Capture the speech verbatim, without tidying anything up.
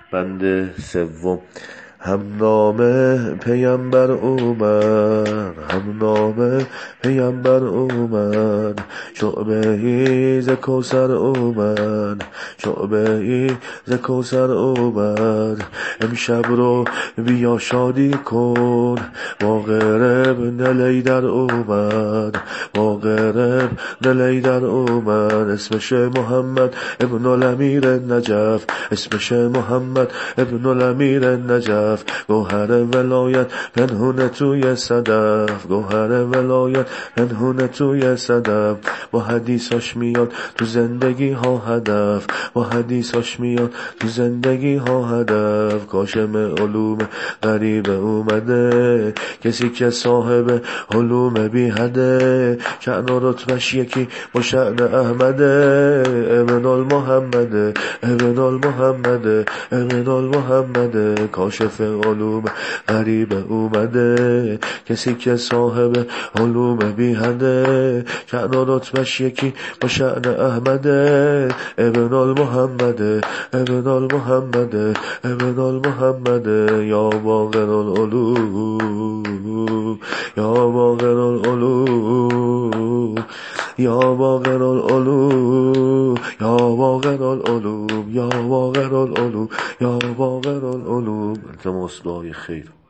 بند سوم. هم نامه پیامبر اومد، هم نامه پیامبر اومد، شعبه ای ز کوثر اومد، شعبه ای ز کوثر اومد. امشب رو بیا شادی کن، با غرب دلی در اومد، با غرب دلی در اومد. اسمش محمد ابن الامیر نجف، اسمش محمد ابن الامیر نجف. گوهر ولایت پنهون توی صدف، گوهر ولایت پنهون توی صدف. با حدیثاش میاد تو زندگی ها هدف، با حدیثاش میاد تو زندگی ها هدف. کاشم علوم غریب اومده، کسی که صاحب علوم بی حده، شأن و رتبش یکی با شأن احمده. ابن المحمده، ابن المحمده، ابن المحمده. کاشف علوم غریب اومده، کسی که صاحب علوم بی حده، شأن و رتبش یکی با شأن احمده. ابن المحمده، ابن المحمده، ابن المحمده. یا باقر العلوم، یا باقر العلوم، یا باقر العلوم، یا باقر العلوم، یا باقر العلوم، یا باقر العلوم. التماس دعای خیر.